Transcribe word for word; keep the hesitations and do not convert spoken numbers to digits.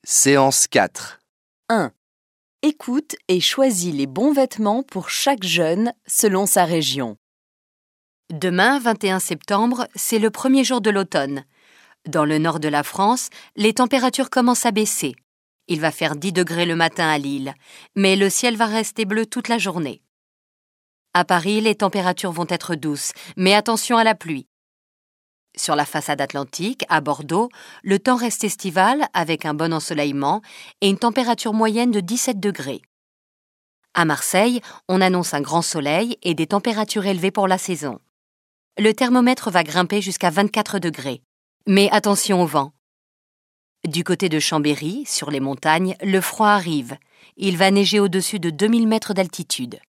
Séance quatre. un. Écoute et choisis les bons vêtements pour chaque jeune selon sa région. Demain, vingt et un septembre, c'est le premier jour de l'automne. Dans le nord de la France, les températures commencent à baisser. Il va faire dix degrés le matin à Lille, mais le ciel va rester bleu toute la journée. À Paris, les températures vont être douces, mais attention à la pluie. Sur la façade atlantique, à Bordeaux, le temps reste estival avec un bon ensoleillement et une température moyenne de dix-sept degrés. À Marseille, on annonce un grand soleil et des températures élevées pour la saison. Le thermomètre va grimper jusqu'à vingt-quatre degrés. Mais attention au vent. Du côté de Chambéry, sur les montagnes, le froid arrive. Il va neiger au-dessus de deux mille mètres d'altitude.